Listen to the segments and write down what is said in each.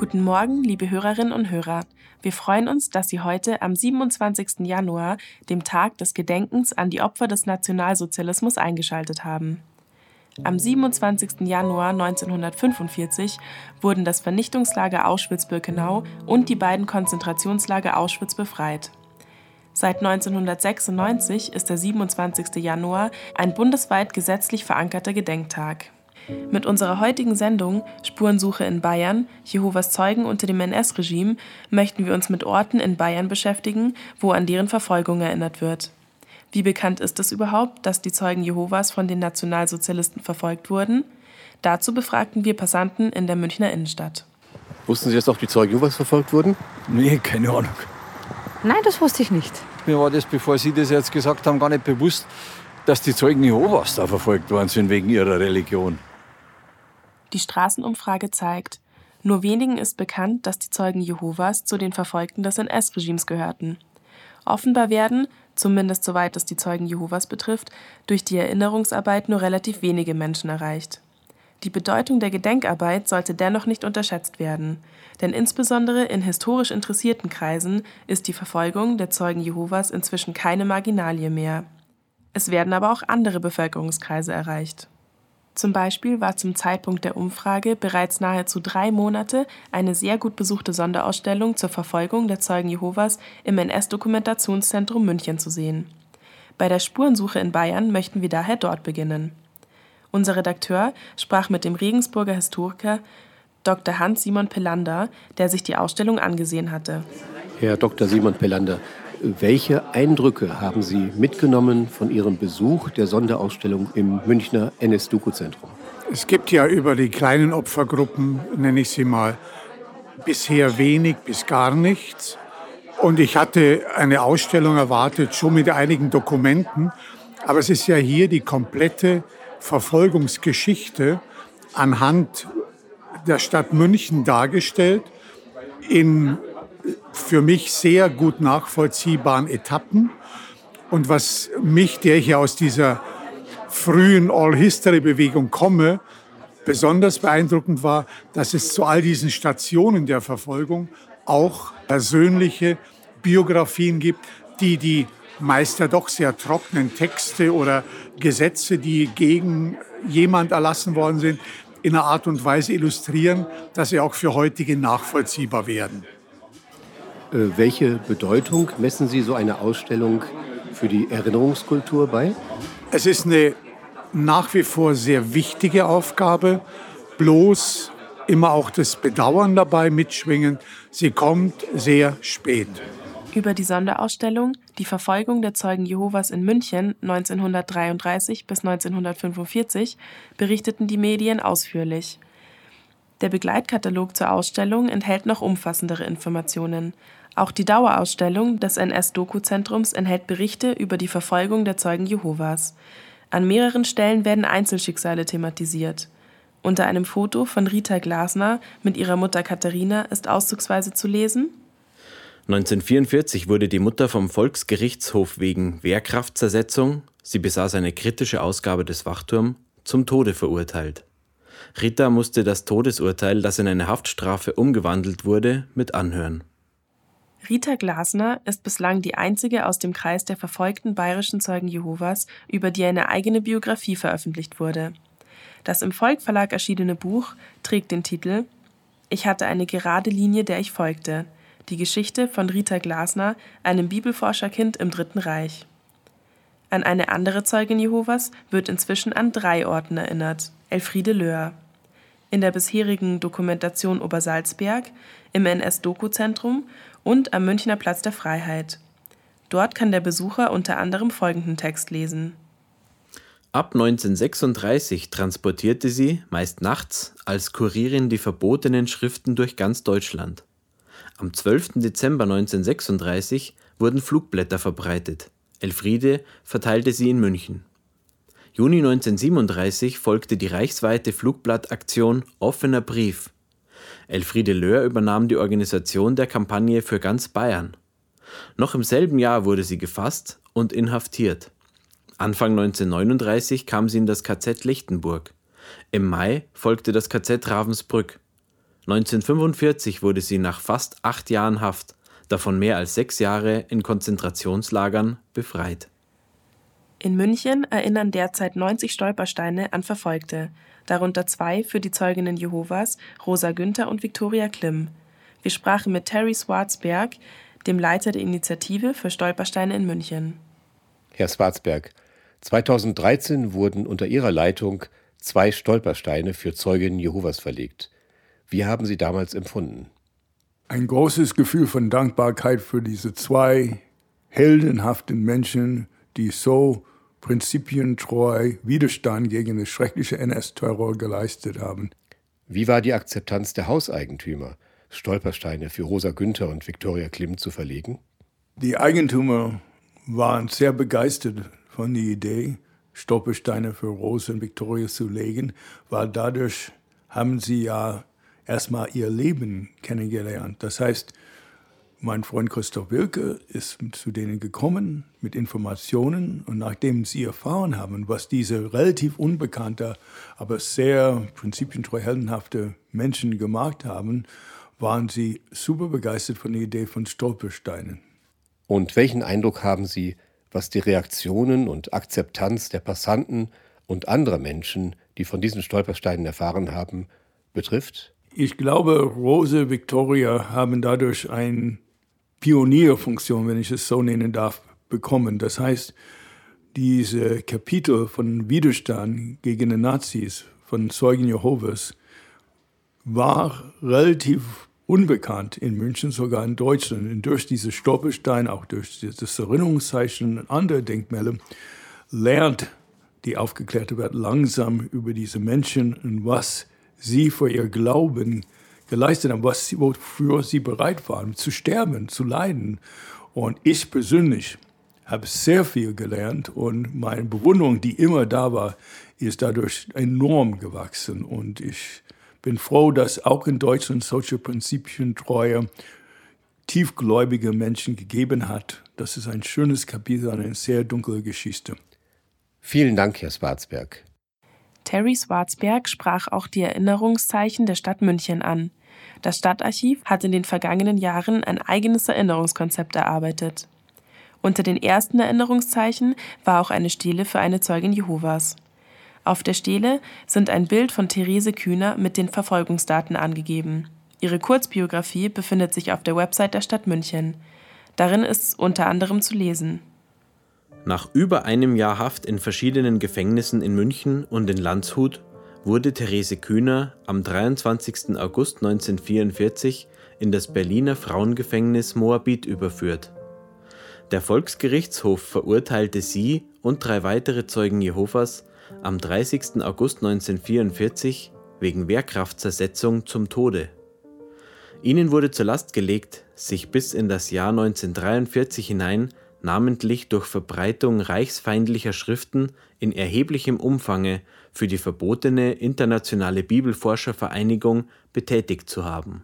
Guten Morgen, liebe Hörerinnen und Hörer. Wir freuen uns, dass Sie heute am 27. Januar, dem Tag des Gedenkens an die Opfer des Nationalsozialismus, eingeschaltet haben. Am 27. Januar 1945 wurden das Vernichtungslager Auschwitz-Birkenau und die beiden Konzentrationslager Auschwitz befreit. Seit 1996 ist der 27. Januar ein bundesweit gesetzlich verankerter Gedenktag. Mit unserer heutigen Sendung Spurensuche in Bayern, Jehovas Zeugen unter dem NS-Regime, möchten wir uns mit Orten in Bayern beschäftigen, wo an deren Verfolgung erinnert wird. Wie bekannt ist es überhaupt, dass die Zeugen Jehovas von den Nationalsozialisten verfolgt wurden? Dazu befragten wir Passanten in der Münchner Innenstadt. Wussten Sie, dass auch die Zeugen Jehovas verfolgt wurden? Nee, keine Ahnung. Nein, das wusste ich nicht. Mir war das, bevor Sie das jetzt gesagt haben, gar nicht bewusst, dass die Zeugen Jehovas da verfolgt worden sind wegen ihrer Religion. Die Straßenumfrage zeigt, nur wenigen ist bekannt, dass die Zeugen Jehovas zu den Verfolgten des NS-Regimes gehörten. Offenbar werden, zumindest soweit es die Zeugen Jehovas betrifft, durch die Erinnerungsarbeit nur relativ wenige Menschen erreicht. Die Bedeutung der Gedenkarbeit sollte dennoch nicht unterschätzt werden, denn insbesondere in historisch interessierten Kreisen ist die Verfolgung der Zeugen Jehovas inzwischen keine Marginalie mehr. Es werden aber auch andere Bevölkerungskreise erreicht. Zum Beispiel war zum Zeitpunkt der Umfrage bereits nahezu 3 Monate eine sehr gut besuchte Sonderausstellung zur Verfolgung der Zeugen Jehovas im NS-Dokumentationszentrum München zu sehen. Bei der Spurensuche in Bayern möchten wir daher dort beginnen. Unser Redakteur sprach mit dem Regensburger Historiker Dr. Hans-Simon Pelander, der sich die Ausstellung angesehen hatte. Herr Dr. Simon Pelander, welche Eindrücke haben Sie mitgenommen von Ihrem Besuch der Sonderausstellung im Münchner NS-Doku-Zentrum? Es gibt ja über die kleinen Opfergruppen, nenne ich sie mal, bisher wenig bis gar nichts. Und ich hatte eine Ausstellung erwartet, schon mit einigen Dokumenten. Aber es ist ja hier die komplette Verfolgungsgeschichte anhand der Stadt München dargestellt, in für mich sehr gut nachvollziehbaren Etappen. Und was mich, der ich ja aus dieser frühen All-History-Bewegung komme, besonders beeindruckend war, dass es zu all diesen Stationen der Verfolgung auch persönliche Biografien gibt, die meist ja doch sehr trockenen Texte oder Gesetze, die gegen jemand erlassen worden sind, in einer Art und Weise illustrieren, dass sie auch für heutige nachvollziehbar werden. Welche Bedeutung messen Sie so einer Ausstellung für die Erinnerungskultur bei? Es ist eine nach wie vor sehr wichtige Aufgabe, bloß immer auch das Bedauern dabei mitschwingen. Sie kommt sehr spät. Über die Sonderausstellung Die Verfolgung der Zeugen Jehovas in München 1933 bis 1945 berichteten die Medien ausführlich. Der Begleitkatalog zur Ausstellung enthält noch umfassendere Informationen. Auch die Dauerausstellung des NS-Doku-Zentrums enthält Berichte über die Verfolgung der Zeugen Jehovas. An mehreren Stellen werden Einzelschicksale thematisiert. Unter einem Foto von Rita Glasner mit ihrer Mutter Katharina ist auszugsweise zu lesen: 1944 wurde die Mutter vom Volksgerichtshof wegen Wehrkraftzersetzung, sie besaß eine kritische Ausgabe des Wachturm, zum Tode verurteilt. Rita musste das Todesurteil, das in eine Haftstrafe umgewandelt wurde, mit anhören. Rita Glasner ist bislang die einzige aus dem Kreis der verfolgten bayerischen Zeugen Jehovas, über die eine eigene Biografie veröffentlicht wurde. Das im Volk Verlag erschienene Buch trägt den Titel »Ich hatte eine gerade Linie, der ich folgte. Die Geschichte von Rita Glasner, einem Bibelforscherkind im Dritten Reich«. An eine andere Zeugin Jehovas wird inzwischen an 3 Orten erinnert: Elfriede Löhr. In der bisherigen Dokumentation Obersalzberg, im NS-Doku-Zentrum und am Münchner Platz der Freiheit. Dort kann der Besucher unter anderem folgenden Text lesen: Ab 1936 transportierte sie, meist nachts, als Kurierin die verbotenen Schriften durch ganz Deutschland. Am 12. Dezember 1936 wurden Flugblätter verbreitet. Elfriede verteilte sie in München. Juni 1937 folgte die reichsweite Flugblattaktion Offener Brief. Elfriede Löhr übernahm die Organisation der Kampagne für ganz Bayern. Noch im selben Jahr wurde sie gefasst und inhaftiert. Anfang 1939 kam sie in das KZ Lichtenburg. Im Mai folgte das KZ Ravensbrück. 1945 wurde sie nach fast 8 Jahren Haft, davon mehr als 6 Jahre in Konzentrationslagern, befreit. In München erinnern derzeit 90 Stolpersteine an Verfolgte, darunter 2 für die Zeuginnen Jehovas, Rosa Günther und Viktoria Klimm. Wir sprachen mit Terry Swartzberg, dem Leiter der Initiative für Stolpersteine in München. Herr Swartzberg, 2013 wurden unter Ihrer Leitung 2 Stolpersteine für Zeuginnen Jehovas verlegt. Wie haben Sie damals empfunden? Ein großes Gefühl von Dankbarkeit für diese 2 heldenhaften Menschen, die so prinzipientreu Widerstand gegen den schrecklichen NS-Terror geleistet haben. Wie war die Akzeptanz der Hauseigentümer, Stolpersteine für Rosa Günther und Viktoria Klimm zu verlegen? Die Eigentümer waren sehr begeistert von der Idee, Stolpersteine für Rosa und Viktoria zu legen, weil dadurch haben sie ja erstmal ihr Leben kennengelernt. Das heißt, mein Freund Christoph Wilke ist zu denen gekommen mit Informationen und nachdem sie erfahren haben, was diese relativ unbekannte, aber sehr prinzipientreu heldenhafte Menschen gemacht haben, waren sie super begeistert von der Idee von Stolpersteinen. Und welchen Eindruck haben Sie, was die Reaktionen und Akzeptanz der Passanten und anderer Menschen, die von diesen Stolpersteinen erfahren haben, betrifft? Ich glaube, Rosa und Viktoria haben dadurch eine Pionierfunktion, wenn ich es so nennen darf, bekommen. Das heißt, diese Kapitel von Widerstand gegen die Nazis von Zeugen Jehovas war relativ unbekannt in München, sogar in Deutschland. Und durch diese Stolpersteine, auch durch das Erinnerungszeichen und andere Denkmäler, lernt die aufgeklärte Welt langsam über diese Menschen und was sie für ihr Glauben geleistet haben, wofür sie bereit waren, zu sterben, zu leiden. Und ich persönlich habe sehr viel gelernt und meine Bewunderung, die immer da war, ist dadurch enorm gewachsen. Und ich bin froh, dass auch in Deutschland solche prinzipientreue, tiefgläubige Menschen gegeben hat. Das ist ein schönes Kapitel, eine sehr dunkle Geschichte. Vielen Dank, Herr Swartzberg. Terry Swartzberg sprach auch die Erinnerungszeichen der Stadt München an. Das Stadtarchiv hat in den vergangenen Jahren ein eigenes Erinnerungskonzept erarbeitet. Unter den ersten Erinnerungszeichen war auch eine Stele für eine Zeugin Jehovas. Auf der Stele sind ein Bild von Therese Kühner mit den Verfolgungsdaten angegeben. Ihre Kurzbiografie befindet sich auf der Website der Stadt München. Darin ist unter anderem zu lesen: Nach über einem Jahr Haft in verschiedenen Gefängnissen in München und in Landshut wurde Therese Kühner am 23. August 1944 in das Berliner Frauengefängnis Moabit überführt. Der Volksgerichtshof verurteilte sie und 3 weitere Zeugen Jehovas am 30. August 1944 wegen Wehrkraftzersetzung zum Tode. Ihnen wurde zur Last gelegt, sich bis in das Jahr 1943 hinein namentlich durch Verbreitung reichsfeindlicher Schriften in erheblichem Umfange für die verbotene Internationale Bibelforschervereinigung betätigt zu haben.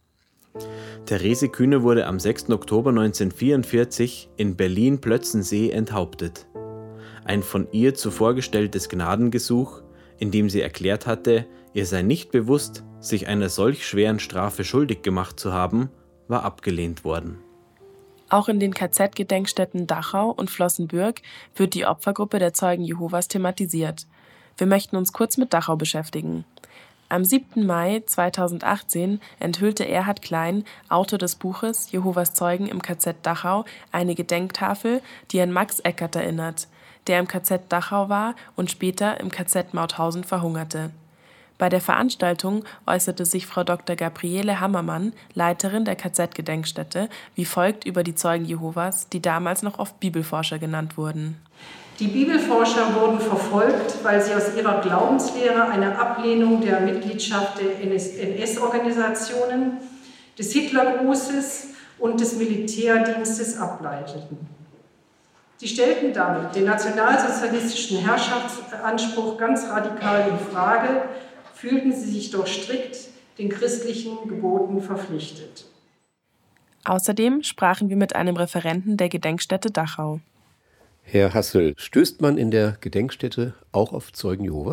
Therese Kühner wurde am 6. Oktober 1944 in Berlin-Plötzensee enthauptet. Ein von ihr zuvor gestelltes Gnadengesuch, in dem sie erklärt hatte, ihr sei nicht bewusst, sich einer solch schweren Strafe schuldig gemacht zu haben, war abgelehnt worden. Auch in den KZ-Gedenkstätten Dachau und Flossenbürg wird die Opfergruppe der Zeugen Jehovas thematisiert. Wir möchten uns kurz mit Dachau beschäftigen. Am 7. Mai 2018 enthüllte Erhard Klein, Autor des Buches Jehovas Zeugen im KZ Dachau, eine Gedenktafel, die an Max Eckert erinnert, der im KZ Dachau war und später im KZ Mauthausen verhungerte. Bei der Veranstaltung äußerte sich Frau Dr. Gabriele Hammermann, Leiterin der KZ-Gedenkstätte, wie folgt über die Zeugen Jehovas, die damals noch oft Bibelforscher genannt wurden. Die Bibelforscher wurden verfolgt, weil sie aus ihrer Glaubenslehre eine Ablehnung der Mitgliedschaft der NS-Organisationen, des Hitlergrußes und des Militärdienstes ableiteten. Sie stellten damit den nationalsozialistischen Herrschaftsanspruch ganz radikal in Frage, fühlten sie sich doch strikt den christlichen Geboten verpflichtet. Außerdem sprachen wir mit einem Referenten der Gedenkstätte Dachau. Herr Hassel, stößt man in der Gedenkstätte auch auf Zeugen Jehovas?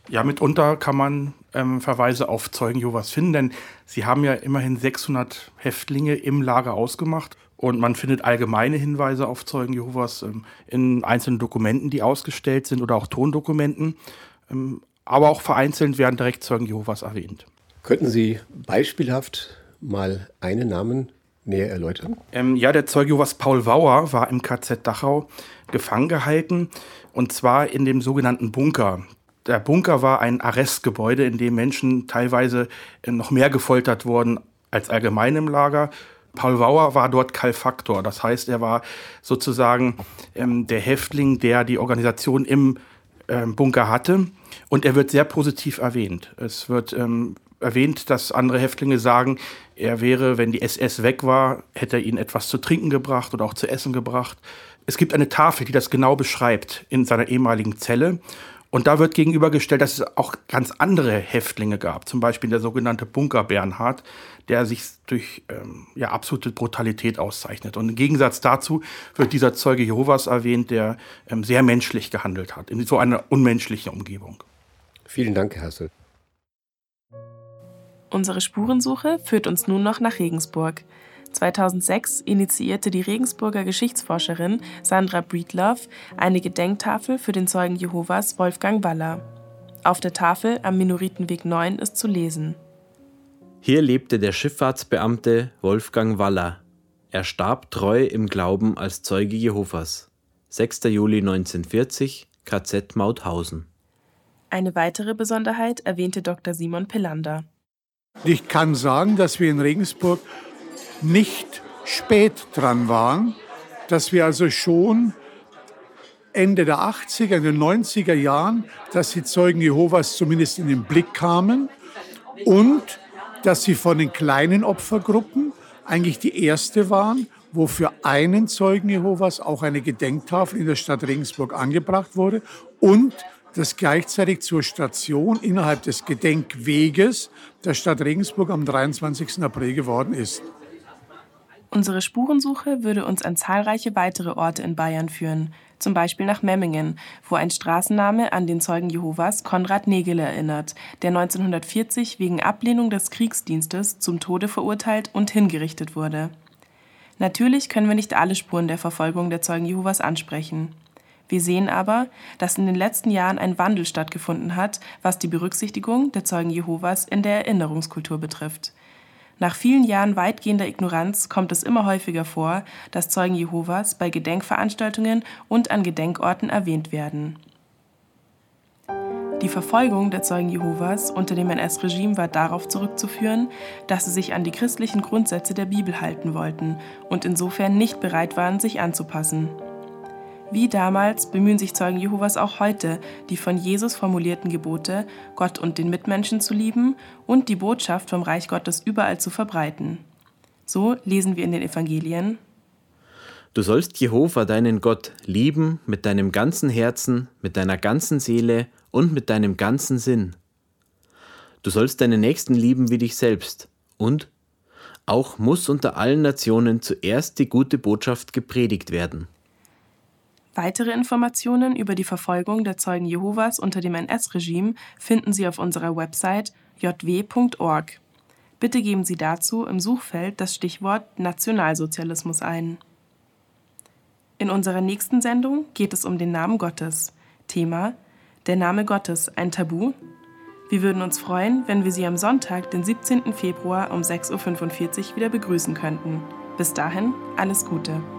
Ja, mitunter kann man Verweise auf Zeugen Jehovas finden, denn sie haben ja immerhin 600 Häftlinge im Lager ausgemacht. Und man findet allgemeine Hinweise auf Zeugen Jehovas in einzelnen Dokumenten, die ausgestellt sind oder auch Tondokumenten. Aber auch vereinzelt werden direkt Zeugen Jehovas erwähnt. Könnten Sie beispielhaft mal einen Namen näher erläutern? Ja, der Zeuge Jehovas Paul Wauer war im KZ Dachau gefangen gehalten, und zwar in dem sogenannten Bunker. Der Bunker war ein Arrestgebäude, in dem Menschen teilweise noch mehr gefoltert wurden als allgemein im Lager. Paul Wauer war dort Kalfaktor, das heißt, er war sozusagen der Häftling, der die Organisation im Bunker hatte, und er wird sehr positiv erwähnt. Es wird erwähnt, dass andere Häftlinge sagen, er wäre, wenn die SS weg war, hätte er ihnen etwas zu trinken gebracht oder auch zu essen gebracht. Es gibt eine Tafel, die das genau beschreibt in seiner ehemaligen Zelle. Und da wird gegenübergestellt, dass es auch ganz andere Häftlinge gab. Zum Beispiel der sogenannte Bunker Bernhard, der sich durch absolute Brutalität auszeichnet. Und im Gegensatz dazu wird dieser Zeuge Jehovas erwähnt, der sehr menschlich gehandelt hat, in so einer unmenschlichen Umgebung. Vielen Dank, Herr Hassel. Unsere Spurensuche führt uns nun noch nach Regensburg. 2006 initiierte die Regensburger Geschichtsforscherin Sandra Breedlove eine Gedenktafel für den Zeugen Jehovas Wolfgang Waller. Auf der Tafel am Minoritenweg 9 ist zu lesen: Hier lebte der Schifffahrtsbeamte Wolfgang Waller. Er starb treu im Glauben als Zeuge Jehovas. 6. Juli 1940, KZ Mauthausen. Eine weitere Besonderheit erwähnte Dr. Simon Pilander. Ich kann sagen, dass wir in Regensburg nicht spät dran waren, dass wir also schon Ende der 80er, in den 90er Jahren, dass die Zeugen Jehovas zumindest in den Blick kamen und dass sie von den kleinen Opfergruppen eigentlich die erste waren, wo für einen Zeugen Jehovas auch eine Gedenktafel in der Stadt Regensburg angebracht wurde und das gleichzeitig zur Station innerhalb des Gedenkweges der Stadt Regensburg am 23. April geworden ist. Unsere Spurensuche würde uns an zahlreiche weitere Orte in Bayern führen, zum Beispiel nach Memmingen, wo ein Straßenname an den Zeugen Jehovas Konrad Nägele erinnert, der 1940 wegen Ablehnung des Kriegsdienstes zum Tode verurteilt und hingerichtet wurde. Natürlich können wir nicht alle Spuren der Verfolgung der Zeugen Jehovas ansprechen. Wir sehen aber, dass in den letzten Jahren ein Wandel stattgefunden hat, was die Berücksichtigung der Zeugen Jehovas in der Erinnerungskultur betrifft. Nach vielen Jahren weitgehender Ignoranz kommt es immer häufiger vor, dass Zeugen Jehovas bei Gedenkveranstaltungen und an Gedenkorten erwähnt werden. Die Verfolgung der Zeugen Jehovas unter dem NS-Regime war darauf zurückzuführen, dass sie sich an die christlichen Grundsätze der Bibel halten wollten und insofern nicht bereit waren, sich anzupassen. Wie damals bemühen sich Zeugen Jehovas auch heute, die von Jesus formulierten Gebote, Gott und den Mitmenschen zu lieben und die Botschaft vom Reich Gottes überall zu verbreiten. So lesen wir in den Evangelien: Du sollst Jehova, deinen Gott, lieben mit deinem ganzen Herzen, mit deiner ganzen Seele und mit deinem ganzen Sinn. Du sollst deinen Nächsten lieben wie dich selbst. Und auch muss unter allen Nationen zuerst die gute Botschaft gepredigt werden. Weitere Informationen über die Verfolgung der Zeugen Jehovas unter dem NS-Regime finden Sie auf unserer Website jw.org. Bitte geben Sie dazu im Suchfeld das Stichwort Nationalsozialismus ein. In unserer nächsten Sendung geht es um den Namen Gottes. Thema: Der Name Gottes, ein Tabu? Wir würden uns freuen, wenn wir Sie am Sonntag, den 17. Februar um 6:45 Uhr wieder begrüßen könnten. Bis dahin, alles Gute.